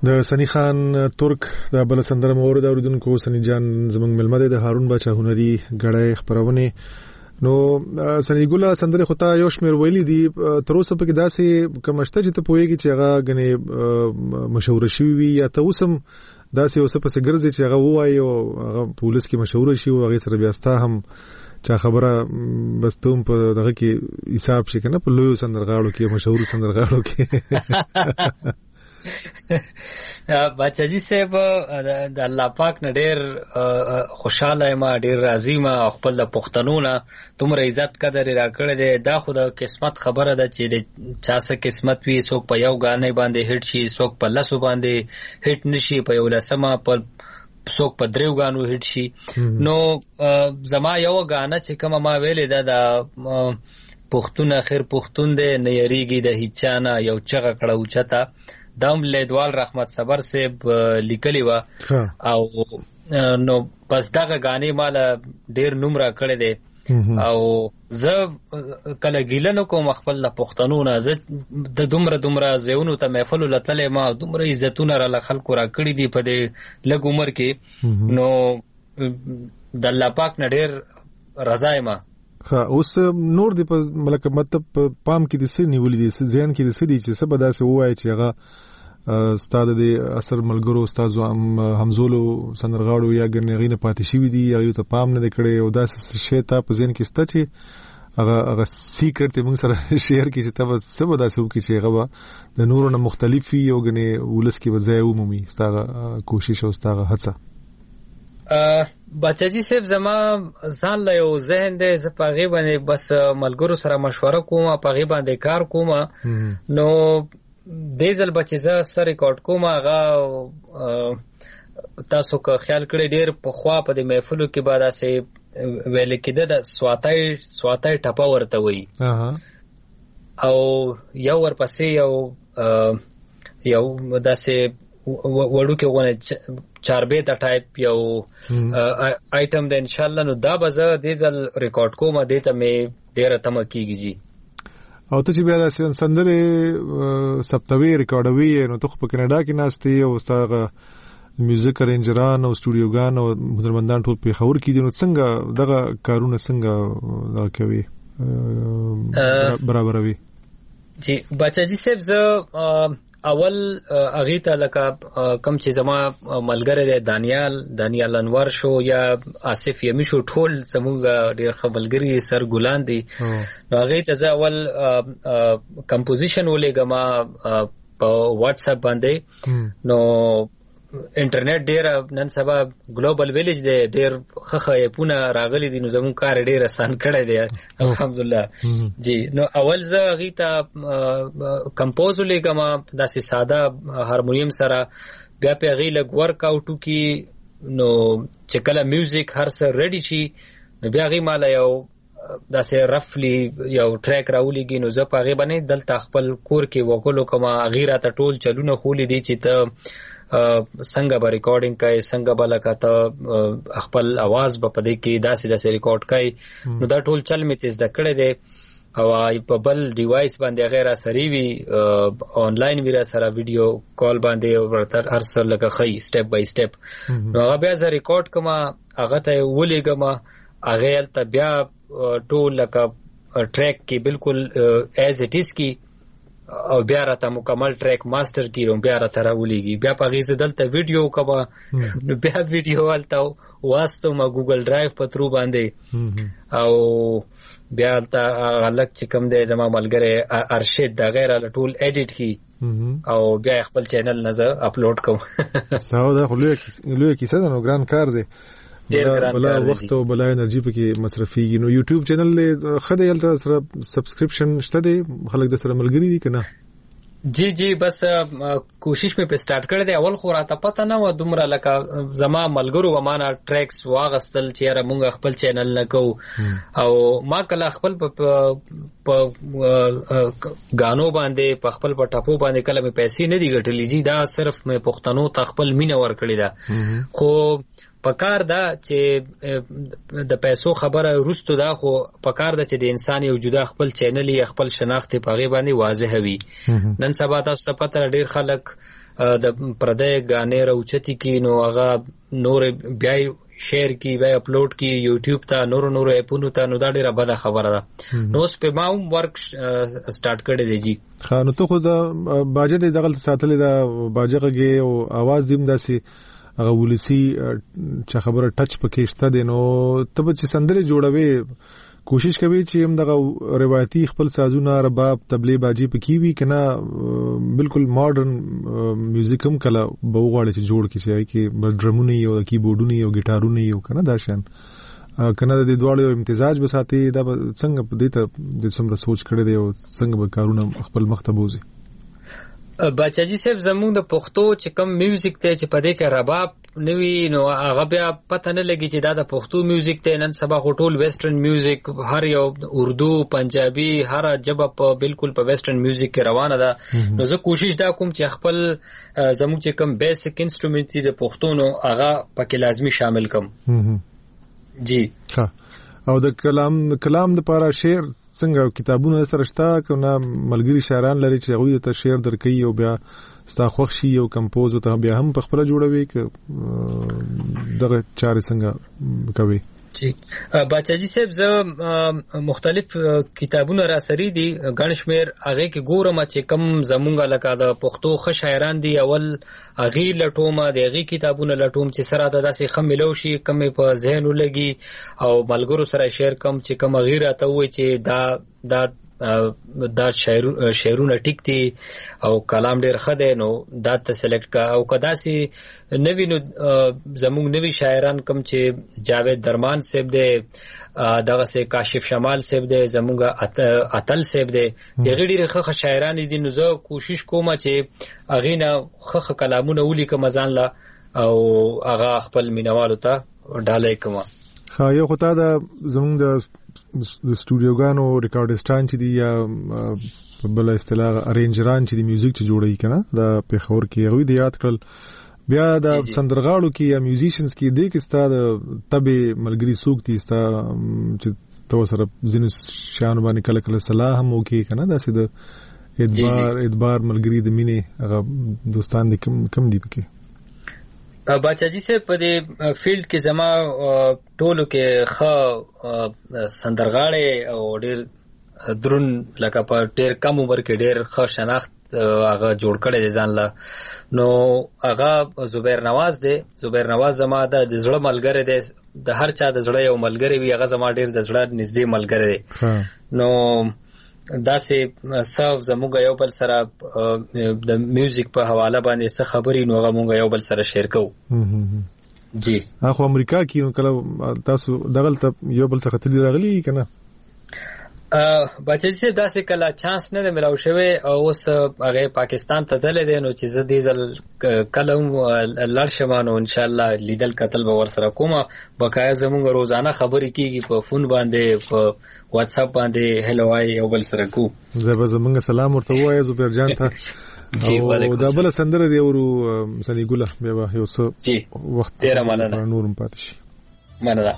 S4: د سنی خان ترک د بل سندره مورد اوریدونکو سنی جان زمنګ ملمده د هارون بچا هنري غړې خبرونه نو سنی ګولا سندره خطا یو شمیر ویلي دي تر اوسه په کې داسې کمشته چې ته پوهیږي چې هغه غني مشهور شوی یا ته اوسم داسې اوسه په سګرځي چې هغه وایي او هغه پولیس کې مشهور شي او هغه سره بیا ستا هم چا خبره بس ته په دغه کې حساب شي کنه په لوی سندرغاړو کې مشهور سندرغاړو کې
S5: بچاجي صاحب د الله پاک نه ډیر خوشاله ما ډیر راضي ما خپل د پښتنو نه تمره عزت قدر راکړل دي دا خو د قسمت خبره ده چې چا څه قسمت وي څوک په یو غانې باندې هټ شي څوک په لاسو باندې هټ نشي په یو لاسمه په څوک په دریو غانو هټ شي نو زما یو غانه چې کوم ما ویلې دا پښتون اخر پښتون دې نه یریږي د هیڅانه یو چغه کړه اوچتا دم لیدوال رحمت صبر سے لیکلی وا او نو پس دغه غانې مال ډیر نمره کړی دی او زه کله ګیلنو کوم خپل د پښتنو نه زه د دومره زیونو ته محفل لتلې ما دومره عزتونه را خلکو را کړی دی په دې لږ عمر کې نو د الله پاک نه ډیر رضا ما
S4: اوس نور دی په ملک مطلب پام کې د سې نیولې دي ځین کې د سې دي چې سبا داسې وایي چې هغه استاد د اثر ملګرو استاد همزولو سندرغاړو یا ګنغینه پاتې شي دي یا یو ته پام نه کړي او داسې شی ته په ځین کې ستا چې هغه سیکرټ موږ سره شیر کې چې تاسو سبا داسې وکړي چې هغه د نورو نه مختلفي او غني ولس کې وځي عمومي ستاسو کوشش او ستاسو هڅه
S5: بچاجي صاحب زما ځان له یو ذهن دی زه په غي باندې بس ملګرو سره مشوره کوم په غي باندې کار کوم نو دیزل بچي زه سره ریکارډ کوم هغه تاسو که خیال کړی ډیر په خوا په د محفلو کې بعد اسه ویل کېده د سواتای ټپا ورته وي او یو ورپسې یو داسې وړو کې ونه چاربه تا ټایپ یو آیټم د ان شاء الله نو دا به زه دیزل ریکارډ کوم د ته مې ډیره تم کیږي
S4: او ته چې بیا د سندره سپتوي ریکارډوي نو ته په کینیډا کې ناشتي او ستاسو میوزیک ارینجران او سټوډیوګان او هنرمندان ټول په خبر کې دي نو څنګه دغه کارونه څنګه دا کوي برابروي
S5: جی بچاجي صاحب زه اول اغیتا لکه کم چې زما ملګری دی دانیال انور شو یا آصف یمی شو ټول زموږ ډیر خبرګری سر ګلان دي نو اغیتا زه اول کمپوزیشن ولېګم په واتس اپ باندې نو انټرنیټ ډیر نن سبا ګلوبل ویلیج دی ډیر خخه پونه راغلي دي نو زموږ کار ډیر آسان کړی دی الحمدلله جی نو اول زه غیتا کمپوز ولېګم داسې ساده هارمونیم سره بیا په غی لګ ورک اوټو کی نو چې کله میوزیک هر څه ریډي شي نو بیا غی مال یو داسې رفلی یو ټریک راولېږي نو زه په غی باندې دلته خپل کور کې وکولو کوم غیره ته ټول چلونه خولې دي چې ته څنګه به ریکارډینګ کوي څنګه به لکه خپل आवाज به پدې کې داسې ریکارډ کوي نو دا ټول چل می تیز د کړه دی او په بل ډیوایس باندې غیر اثري وی آنلاین ویرا سره ویډیو کال باندې ورته هر څه لکه خي سټپ بای سټپ نو هغه بیا زه ریکارډ کوم هغه ته ولېګم هغه ته بیا ټول لکه ټریک کې بالکل ایز اټ از کی او بیا راته مکمل ټریک ماستر کیرم بیا راته راولېږي بیا په غیزه دلته ویډیو کوم نو بیا ویډیو ولته واسطه ما ګوګل ډرایو په ترو باندې او بیا ته الګ چې کوم دی زما ملګری ارشد دا غیر ټول ایډیټ کی او بیا خپل چینل نه زه اپلوډ کوم
S4: ساو دا خو لوی کیسه ده نو ګران کار دی بلا وخت او بلا انرژي پکې مصرفيږي نو یوټیوب چینل له خدای یلته سره سبسکرپشن شته دی خلک د سره ملګری دي کنه
S5: جی بس کوشش مې په سٹارټ کړی دی اول خو راته پته نه و دومره لکه زما ملګرو و معنا ټریکس واغستل چې را مونږ خپل چینل نه کو او ما کله خپل په غانو باندې په خپل په ټاپو باندې کله مې پیسې نه دی ګټلې جی دا صرف مې پښتنو ته خپل مینه ور کړی دا خو پکار دا چې د پیسو خبره روستو دا خو پکار دا چې د انسان یو جدا خپل چینل یا خپل شناخت په غي باندې واضح وي نن سبا تاسو ته پته ډیر خلک د پردې غانې راوچتي کی نو هغه نور بیا شیر کی بیا اپلوډ کی یوټیوب ته نور اپونو ته نو دا ډیره بده خبره ده نو اس په ما هم ورک سٹارټ کړی دی جی
S4: خانو ته خو د باجه د دغه ساتلې د باجه غږی او आवाज دیم داسي هغه ولسی چې خبره ټچ پکې شته دی نو ته چې سندره جوړوي کوشش کوي چې هم دغه روایتي خپل سازونه رباب تبلې باجی پکې وي کنه بالکل ماډرن میوزیک هم کله بوغاړي چې جوړ کړي چې ډرمونه یو کیبورډونه یو ګیټارونه یو کنه دا شان کنه د دواړو امتزاج بساتي دا څنګه په دې ته د څومره سوچ کړی دی او څنګه به کارونه خپل مختبوزي
S5: بچاجي صاحب زموږ د پښتو چې کم میوزیک ته چې پدې کې رباب نوی نو هغه بیا پته نه لګي چې دا د پښتو میوزیک ته نن سبا ټول ویسټرن میوزیک هر یو اردو پنجابي هر جبه په بالکل په ویسټرن میوزیک کې روانه ده نو زه کوشش دا کوم چې خپل زموږ چې کم بیسیک انسټرومنټ دي د پښتو نو هغه پکې لازمی شامل کم جی
S4: ها او د کلام د پاره شعر څنګه کتابونه سره شته کنه ملګری شاعران لري چې هغه ته شعر درکې او بیا ستا خوښ شي او کمپوز ته بیا هم په خپل جوړوي ک دغه چارې څنګه کوي
S5: جی بچاجي صاحب زه مختلف کتابونه را سری دي غنشمیر هغه کې ګورم چې کم زمونږه لکه د پښتو ښه شاعران دي اول هغه لټومه د هغه کتابونه لټوم چې سره د داسې خملو شي کم په ذهن ولګي او ملګرو سره شیر کم چې کم غیره ته وي چې دا شعرونه ټیک دي او کلام ډیر خده نو دا ته سلیکټ کا او کدا سي نوی نو زموږ نوی شاعران کم چې جاوید درمان صاحب دے دغه سه کاشف شمال صاحب دے زموږ اتل صاحب دے دغه ډیر ښه شاعران دي نو زه کوشش کوم چې اغه نه ښه کلامونه ولیکم ځان لا او هغه خپل مینوالو ته ډالې کوم
S4: خا یو خدای دا زموږ د سټوډیوګانو ریکارډستان چې دی یا بل اصطلاح ارینجران چې دی میوزیک چې جوړی کنه دا په خور کې غوي دی یاد کړل بیا دا سندرغاړو کې یا میوزیشنز کې دی کې ستاره تبه ملګری سوکتي ستاره چې تو سره زینو شان باندې کله کله صلاح هم وکي کنه دا سید ادبار ملګری د مینه هغه دوستان دي کم دی پکې
S5: بچاجي سے په دې فیلډ کې زما ټولو کې ښه سندرغاړي او ډېر درون لکه په ډېر کم عمر کې ډېر ښه شناخت هغه جوړ کړی دی ځان لا نو هغه زبیر نواز زما د زړه ملګری دی د هر چا د زړه یو ملګری وي هغه زما ډېر د زړه نږدې ملګری دی نو دا سه صاف زموږ یو بل سره د میوزیک په حواله باندې څه خبرې نو هغه مونږ یو بل سره شیر کوو جی
S4: اخو امریکا کې کله تاسو دغلت یو بل څه خطري راغلي کنه
S5: بچی سه داسې کله چانس نه ملاو شوی او اوس هغه پاکستان ته تللی دی نو چې زه دې ځل کله لړ شم نو ان شاء الله لیدل قتل به ور سره کوم بقایا زموږ روزانه خبرې کیږي په فون باندې په واتس اپ باندې هلو وای یو بل سره کو
S4: زموږ سلام ورته وای زبیر جان ته او دا بل سندره دی ورو سنی ګله بیا یو څه وخت
S5: ډیر مننه
S4: نورم پاتې شي
S5: مننه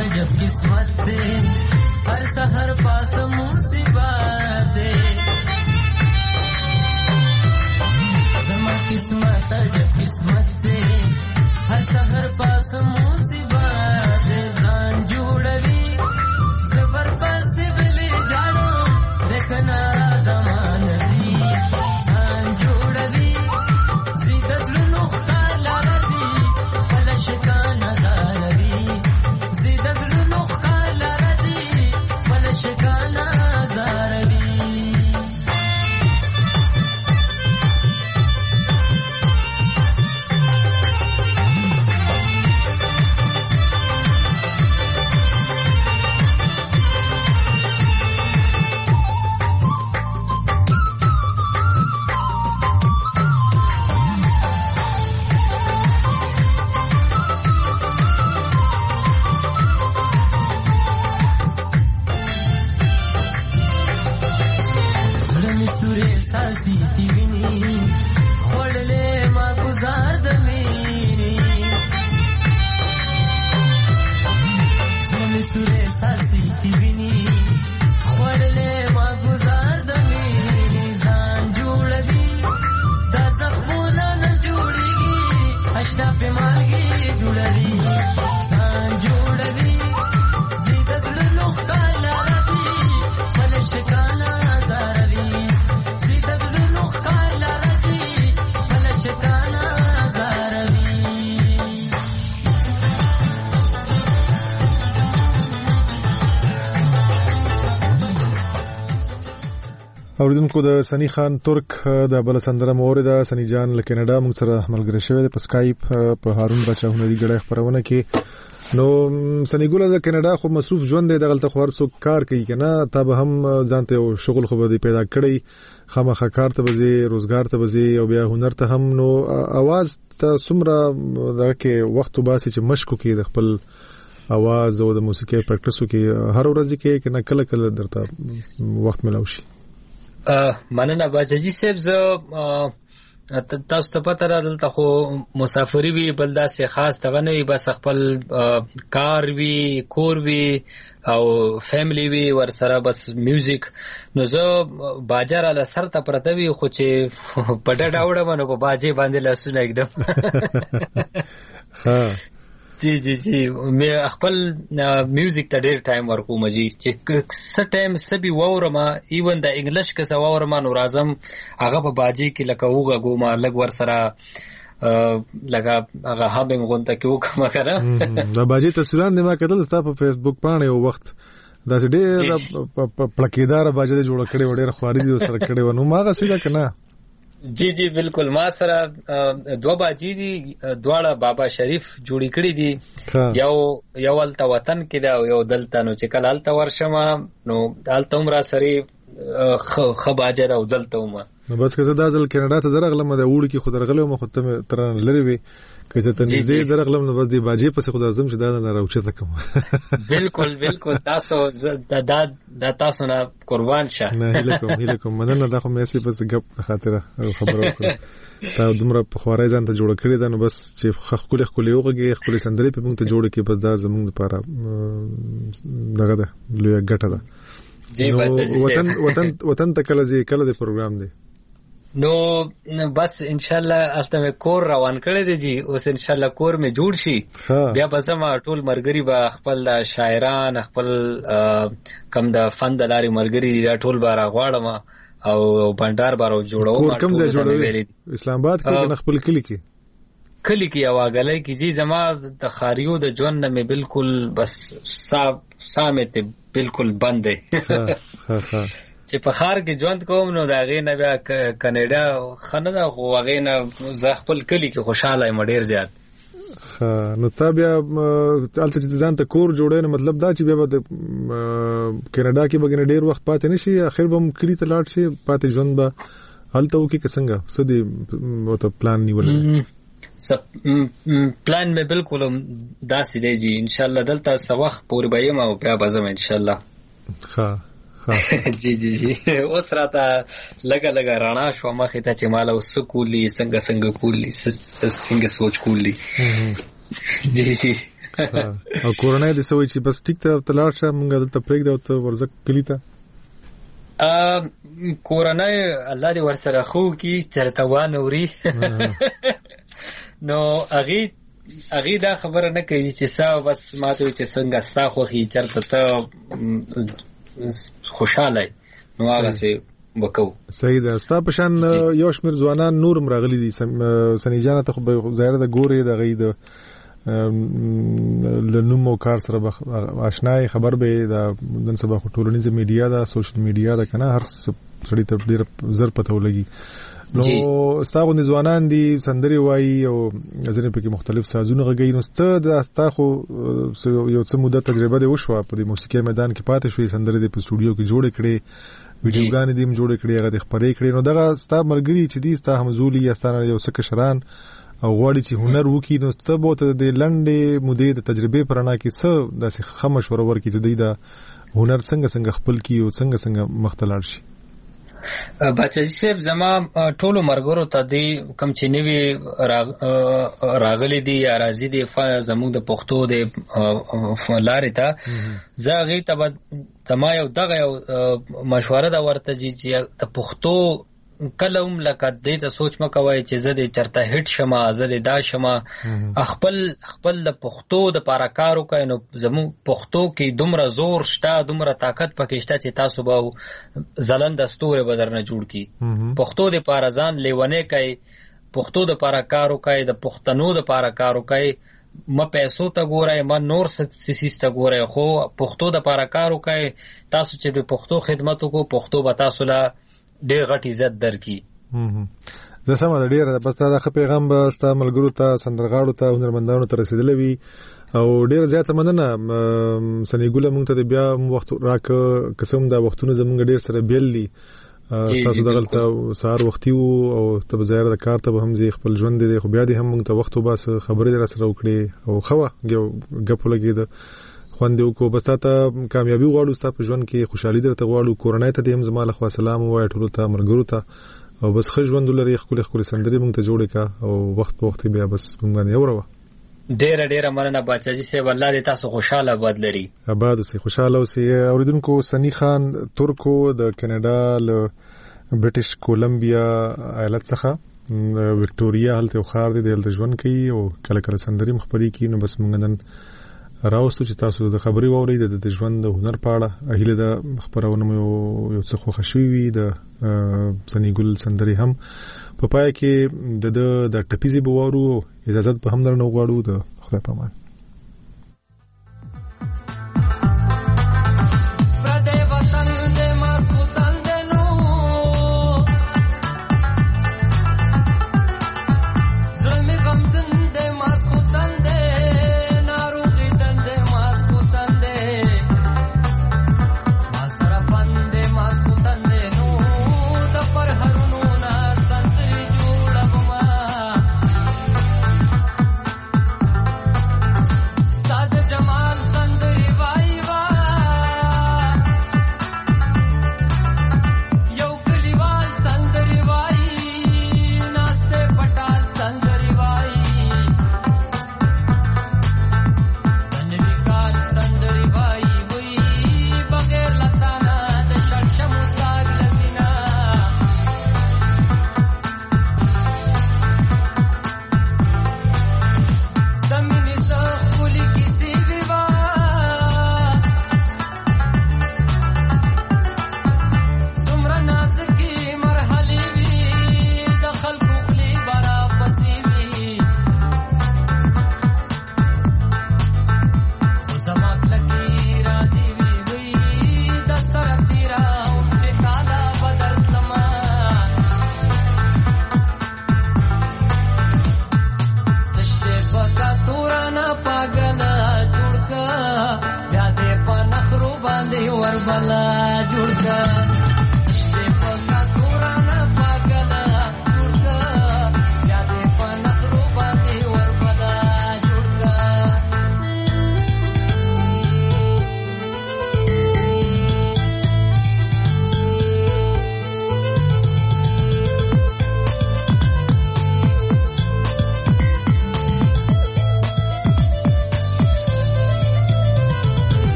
S6: जब किस्मत से हर सहर पास मुसीबत दे जमा किस्मत जब किस्मत से हर सहर पास मुसीबत दे जान जुड़वी सबर पास बिले जानो देखना जमान दी जान जुड़वी जिदत लुनुखा लारदी फलशकाना दारदी जिदत लुनुखा लारदी फलशकाना दारदी
S4: اوریدونکو د سنی خان ترک د بل سندره مورده سنی جان له کینیډا موږ سره ملګری شوی د سکایپ په هارون بچا هنري غړې خبرونه کې نو سنی ګول د کینیډا خو مصروف ژوند دی دغلت خو هر څوک کار کوي کنه ته به هم ځانته یو شغل خو به پیدا کړی خامخا کار ته وځي روزګار ته وځي او بیا هنر ته هم نو आवाज ته څومره دغه کې وخت وباسي چې مشکو کې د خپل आवाज او د موسیقي پریکټیسو کې هر ورځ کې کنه کله کله درته وخت ملوشي
S5: مننه باجی صاحب زه تاسو ته پته را دلته خو مسافری وی بل داسې خاص دغه نه وي بس خپل کار وی کور وی او فیملی وی ور سره بس میوزیک نو زه باجر له سر ته پرته وی خو چې پټه ډاوډه باندې په باجی باندې لاسونه एकदम ها जी जी जी मैं خپل میوزیک ته ډېر ټایم ورکوم جی چې څه ټایم سبي وورما ایون د انګلیش کې څه وورما نو راځم هغه په باجی کې لکه وګه ګوما لګ ور سره لکه هغه هابینګ غونته کې وکما کنه
S4: دا باجی تصویران ما کتل ستا په فیسبوک باندې یو وخت دا ډېر پلکیدار باجی جوړ کړي وړي خواري دي سره کړي ونو ماغه سیده کنه
S5: जी जी बिल्कुल ما سره دو باجی دي دواړه بابا شریف جوړی کړی دي یو ولته وطن کې دا یو دلته نو چې کله الته ورشمه نو دالته عمر سره خباجه او دلته ومه
S4: نو بس که زه دا ځل کینیډا ته درغلم د وړ کې خو درغلم مخ ته تر لری وي که چې ته نږدې درغلم نو بس دی باجی پس خو اعظم چې دا نه راوچته کوم
S5: بالکل بالکل تاسو دا تاسو نه قربان شه
S4: نه هله کوم مننه دا خو مې اصلي بس غپ خاطر خبرو کړ تا دومره په خوارای ځان ته جوړ کړی دا نو بس چې خپل یوغه خپل سندري په موږ ته جوړ کې بس دا زموږ لپاره دغه ده لوی ګټه ده
S5: جی
S4: وطن ته کله د پروګرام دی
S5: نو بس ان شاء الله البته کور روان کړی دی جی اوس ان شاء الله کور می جوړ شي بیا به زما ټول مرګري به خپل شاعران خپل کم د فن د لاري مرګري دا ټول بار غواړم او بندر بارو جوړو
S4: کور کم ځای جوړوي اسلام آباد کې خپل کلی کې
S5: اواګلای کې جی زما د خاریو د ژوند نه می بالکل بس سامت بالکل بند دی چې په خار کې ژوند کوم نو دا غي نه بیا کینیډا خنه دا خو غي نه ز خپل کلی کې خوشاله یم ډیر زیات
S4: نو تابع البته چې ځان ته کور جوړې نو مطلب دا چې بیا د کینیډا کې بګنه ډیر وخت پاتې نشي اخر به کلی ته لاړ شي پاتې ژوند به هلته وکي څنګه سدي وته پلان نیول
S5: پلان مې بالکل داسې دی جی ان شاء الله دلته سوخ پورې به یم او بیا بازم ان شاء الله جی جی جی اوس راته لګا رانا شو مخه ته چې مال اوس کولی څنګه کولی څنګه سوچ کولی جی جی
S4: او کورنۍ د سوي چې بس ټیک ته تلاړ شه مونږ دلته پرېږ دا ته ورزک کلی ته
S5: کورنۍ الله دې ورسره خو کی چرته وانوري نو اغي دا خبره نه کوي چې سا بس ماته چې څنګه ستا خوخي چرته ته خوشاله نو هغه سي وکاو
S4: صحیح ده. ستا په شان یو شمیر ځوانان نور مراغلي دي سنی جان ته خو ظاهر د ګوري د غي د لنومو کار سره آشنای خبر به د نن سبا ټولنیز میډیا دا سوشل میډیا دا کنه هر سړی ته ډیر زر پته ولګي نو ستاسو د ځوانان دي سندري وایي او ځنه په کې مختلف سازونه غږی نو ست د تاسو یو څه موده تجربه دی وشو په د موسیقي میدان کې پاتې شوې سندري د استودیو کې جوړ کړي ویډیوګانې دې جوړ کړي هغه د خبرې کړي نو دغه ستاسو ملګری چې دي ستاسو همزولي یا ستاسو یو څه کشران او غواړي چې هنر وکړي نو ستاسو بوته د لنډې مودې د تجربه پرانا کې څه داسې خمشوره ورکړي چې د هنر څنګه خپل کی او څنګه مختلف شي.
S5: بچی صاحب زما ټولو مرګرو ته دی کم چې نوی راغلي دي یا راځي دي زموږ د پښتو د لارې ته زغی ته زما یو دغه مشوره دا ورته چې د پښتو کلم لکه دې ته سوچ مکوای چې زه د چرته هټ شمه زه دا شمه خپل د پښتو د پاره کارو کوي نو زمو پښتو کې دومره زور شته دومره طاقت پکې شته چې تاسو به زلند ستوره بدرنه جوړ کی پښتو د پاره ځان لیونه کوي پښتو د پاره کارو کوي د پښتنو د پاره کارو کوي ما پیسو ته ګورای ما نور سیسته ګورای خو پښتو د پاره کارو کوي تاسو چې د پښتو خدماتو کو پښتو به تاسو لا ډېر غټ عزت درکې
S4: زه سم د ډېر بس دا پیغام به ستا ملګرو ته سندرغاړو ته هنرمندانو ته رسیدلی وي او ډېر زیاته مننه سنیګوله مونږ ته بیا وخت راک قسم دا وختونه زمونږ ډېر سره بیل دي تاسو دغلته سهار وختي او ته ظاهر د کار ته هم زی خپل ژوند دی خو بیا دې هم مونږ ته وخت وباس خبرې در سره وکړي او خو غپ لګید خوندې کو بس ته کامیابی غواړو ستاسو په ژوند کې خوشحالي درته غواړو کورنۍ ته هم زما له خوا سلام وایي ټول ته مرګرو ته او بس ښه ژوند لري خپل سندري مونږ ته جوړې کا او وخت بیا بس مونږ باندې اوروه
S5: ډېر مننه بچی صاحب الله دې تاسو خوشاله آباد لري
S4: آباد اوسئ خوشاله اوسئ اوریدونکو سنی خان ترکو د کینیډا له برټش کولمبیا ایالت څخه وکټوريا هلته خار دي د ژوند کوي او کله سندري مخبري کوي نو بس مونږ نن راوستو چې تاسو د خبري ووري د ژوند د هنر په اړه اهله د خبرونه یو څه خوشحالي وي د سنیګل سندري هم په پای کې د ټپيزي بوارو اجازه په هم درنه غواړو د خدای په امان
S6: بلا جوړ کا